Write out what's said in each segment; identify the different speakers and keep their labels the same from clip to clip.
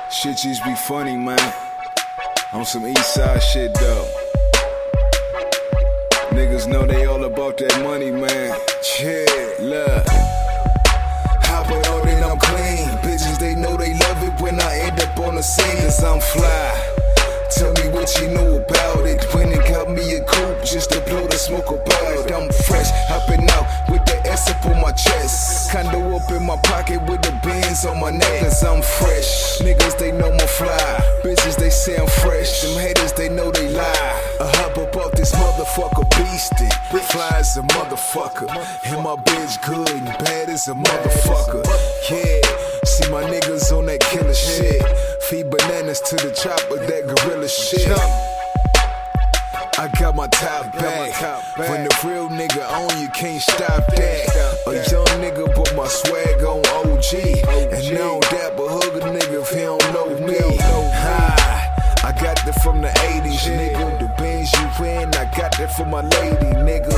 Speaker 1: Shit just be funny, man. On some east side shit, though. Niggas know they all about that money, man. Yeah, look. Hopping on and I'm clean. Bitches, they know they love it when I end up on the scene. Cause I'm fly. Tell me what you know about it. When it got me a coupe just to blow the smoke about it. I'm fresh, hopping out with the S up on my chest. Condo up in my pocket with the Benz on my neck. Cause I'm fresh. Niggas, they know my fly. Bitches, they say I'm fresh. Them haters, they know they lie. I hop up off this motherfucker beastin'. Fly as a motherfucker. And my bitch good and bad as a motherfucker. Yeah, see my niggas on that killer shit. Feed bananas to the chopper, that gorilla shit. I got my top back. When the real nigga on, you can't stop that. A young nigga put my swag on OG. And now that but hug a nigga if he don't know me. I got that from the 80s, nigga. The Benz you in, I got that from my lady, nigga.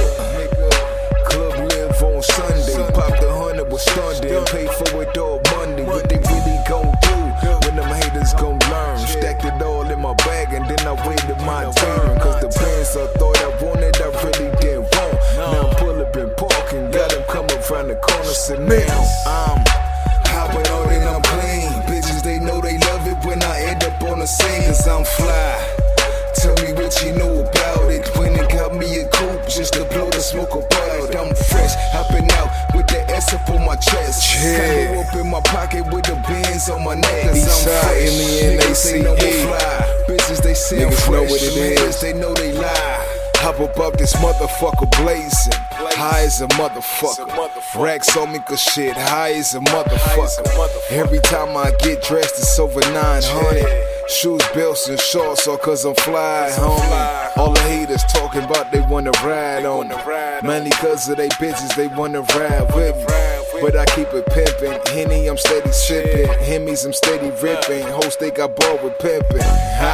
Speaker 1: Club live on Sunday. Pop the 100 with Sunday. Pay for it all Monday. What they really gon' do when them haters gon' learn? Stacked it all in my bag and then I waited my turn. Cause the Benz I thought I wanted, I really didn't want. Now I'm pull up and parking. Got them come up round the corner, so now I'm hopping on and I'm clean. Bitches, they know they love it when I end up on the scene. Cause I'm fly. Tell me what you know about it. When it got me a coupe just to blow the smoke about it. I'm fresh, hopping out with the S up on my chest. Condo up in my pocket with the Benz on my neck. Cause I'm fresh. Niggas, they know I'm fly. Bitches, they say I'm fresh. Know what it is. They know they lie. Hop above this motherfucker blazing. High as a motherfucker. Racks on me cause shit high as a motherfucker. Every time I get dressed it's over 900. Shoes, belts, and shorts all cause I'm fly, homie. All the haters talking about they wanna ride on me. Mainly cause of they bitches, they wanna ride with me. But I keep it pimpin'. Henny, I'm steady sippin'. Hemis, I'm steady rippin'. Hoes, they got ball with pimpin'.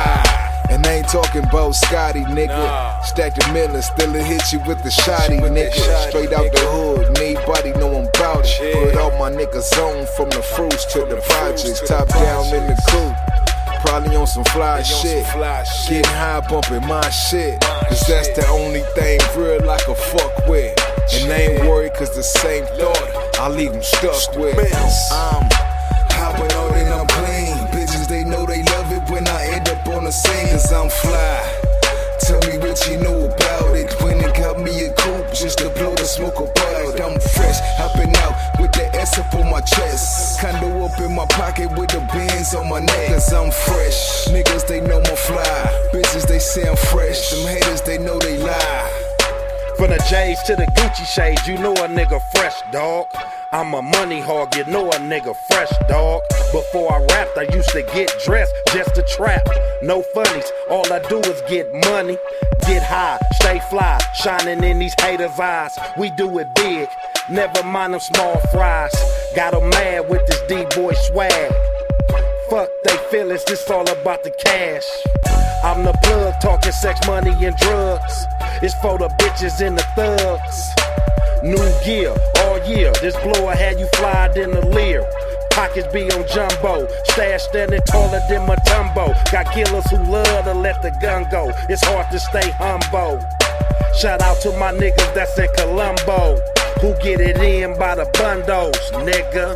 Speaker 1: And I ain't talking about Scotty, nigga. Stack the million, still it hit you with the shotty, nigga. Straight out the hood, anybody know I'm bout it. Put all my niggas on from the fruits to the projects. Top down in the coupe. Probably on some fly shit. Getting high, bumping my shit. Cause that's the only thing real I can fuck with. And they ain't worried cause the same thought I leave them stuck with. I'm hopping on and I'm clean. Bitches, they know they love it when I end up on the scene. Cause I'm fly. Tell me what you know about it. When it got me a coupe just to blow the smoke about it. I'm fresh, hopping out with the S up on my chest. Condo up in my pocket with the Benz on my neck. Cause I'm fresh. Niggas, they know my fly. Bitches, they say I'm fresh. Them haters, they know they lie.
Speaker 2: From the J's to the Gucci shades, you know a nigga fresh, dog. I'm a money hog, you know a nigga fresh, dog. Before I rapped, I used to get dressed just to trap. No funnies, all I do is get money, get high, stay fly, shining in these haters' eyes. We do it big, never mind them small fries. Got 'em mad with this D-boy swag. Fuck they feelings, this all about the cash. I'm the plug, talking sex, money, and drugs. It's for the bitches and the thugs. New gear, all year. This blower had you flyed in the Lear. Pockets be on jumbo. Stash standing taller than Matumbo. Got killers who love to let the gun go. It's hard to stay humble. Shout out to my niggas that's in Colombo, who get it in by the bundles, nigga.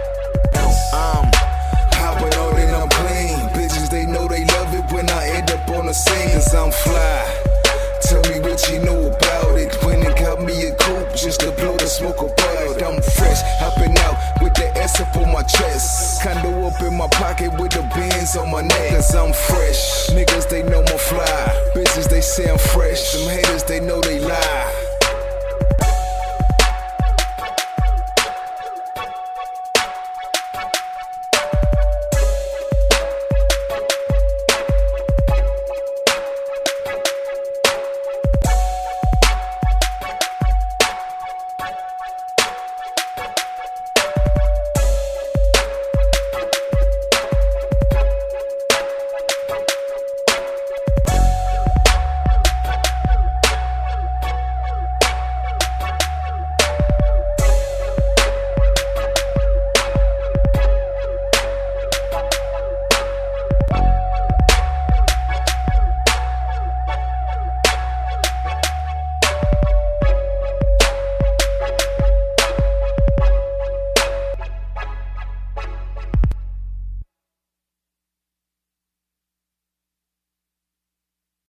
Speaker 1: I'm hopping on and I'm clean. Bitches, they know they love it when I end up on the scene. Cause I'm fly. Tell me what you know about it. When it got me a coupe just to blow the smoke about it. I'm fresh, hopping out with the S up on my chest. Condo up in my pocket with the Benz on my neck. Cause I'm fresh. Niggas, they know my fly. Bitches, they say I'm fresh. Them haters, they know they lie.